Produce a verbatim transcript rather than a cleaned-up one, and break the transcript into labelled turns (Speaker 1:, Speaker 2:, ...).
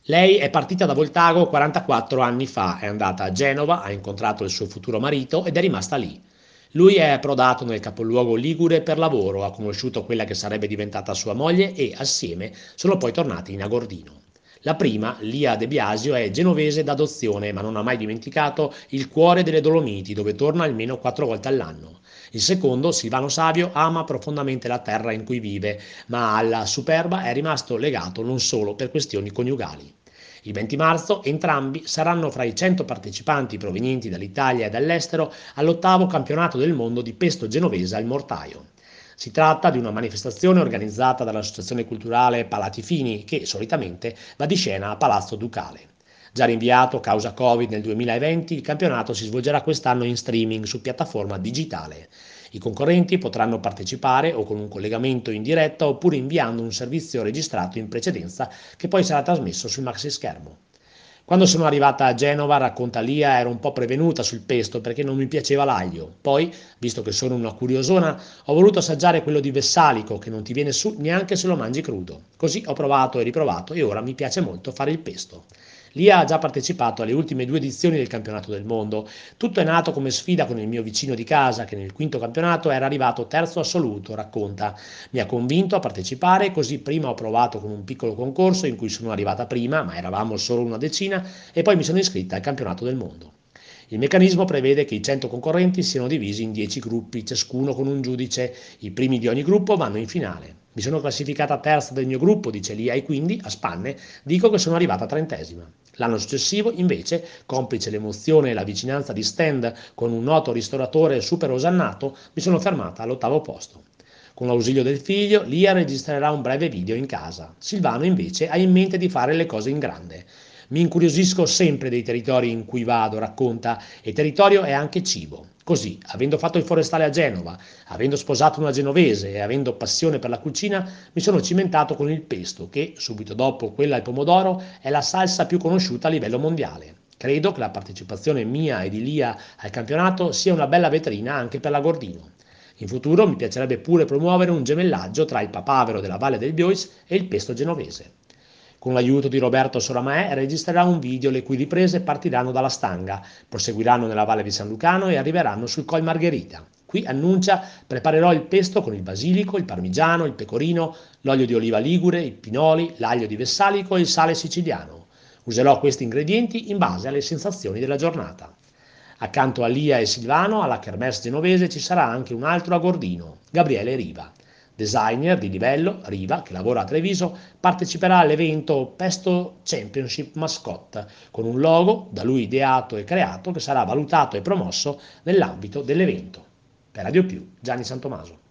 Speaker 1: Lei è partita da Voltago quarantaquattro anni fa, è andata a Genova, ha incontrato il suo futuro marito ed è rimasta lì. Lui è approdato nel capoluogo ligure per lavoro, ha conosciuto quella che sarebbe diventata sua moglie e, assieme, sono poi tornati in Agordino. La prima, Lia De Biasio, è genovese d'adozione, ma non ha mai dimenticato il cuore delle Dolomiti, dove torna almeno quattro volte all'anno. Il secondo, Silvano Savio, ama profondamente la terra in cui vive, ma alla Superba è rimasto legato non solo per questioni coniugali. Il venti marzo entrambi saranno fra i cento partecipanti provenienti dall'Italia e dall'estero all'ottavo campionato del mondo di pesto genovese al mortaio. Si tratta di una manifestazione organizzata dall'Associazione Culturale Palati Fini che solitamente va di scena a Palazzo Ducale. Già rinviato causa Covid nel duemilaventi, il campionato si svolgerà quest'anno in streaming su piattaforma digitale. I concorrenti potranno partecipare o con un collegamento in diretta oppure inviando un servizio registrato in precedenza che poi sarà trasmesso sul maxi schermo. Quando sono arrivata a Genova, racconta Lia, ero un po' prevenuta sul pesto perché non mi piaceva l'aglio. Poi, visto che sono una curiosona, ho voluto assaggiare quello di Vessalico che non ti viene su neanche se lo mangi crudo. Così ho provato e riprovato e ora mi piace molto fare il pesto. Lia ha già partecipato alle ultime due edizioni del campionato del mondo. Tutto è nato come sfida con il mio vicino di casa che nel quinto campionato era arrivato terzo assoluto, racconta. Mi ha convinto a partecipare, così prima ho provato con un piccolo concorso in cui sono arrivata prima, ma eravamo solo una decina, e poi mi sono iscritta al campionato del mondo. Il meccanismo prevede che i cento concorrenti siano divisi in dieci gruppi, ciascuno con un giudice. I primi di ogni gruppo vanno in finale. Mi sono classificata terza del mio gruppo, dice Lia, e quindi, a spanne, dico che sono arrivata trentesima. L'anno successivo, invece, complice l'emozione e la vicinanza di stand con un noto ristoratore super osannato, mi sono fermata all'ottavo posto. Con l'ausilio del figlio, Lia registrerà un breve video in casa. Silvano, invece, ha in mente di fare le cose in grande. Mi incuriosisco sempre dei territori in cui vado, racconta, e territorio è anche cibo. Così, avendo fatto il forestale a Genova, avendo sposato una genovese e avendo passione per la cucina, mi sono cimentato con il pesto, che, subito dopo quella al pomodoro, è la salsa più conosciuta a livello mondiale. Credo che la partecipazione mia e di Lia al campionato sia una bella vetrina anche per la Gordino. In futuro mi piacerebbe pure promuovere un gemellaggio tra il papavero della Valle del Biois e il pesto genovese. Con l'aiuto di Roberto Soramaè registrerà un video le cui riprese partiranno dalla Stanga, proseguiranno nella Valle di San Lucano e arriveranno sul Col Margherita. Qui annuncia: preparerò il pesto con il basilico, il parmigiano, il pecorino, l'olio di oliva ligure, i pinoli, l'aglio di Vessalico e il sale siciliano. Userò questi ingredienti in base alle sensazioni della giornata. Accanto a Lia e Silvano, alla Kermesse genovese ci sarà anche un altro agordino, Gabriele Riva. Designer di livello, Riva, che lavora a Treviso, parteciperà all'evento Pesto Championship Mascotte, con un logo da lui ideato e creato che sarà valutato e promosso nell'ambito dell'evento. Per Radio Più, Gianni Santomaso.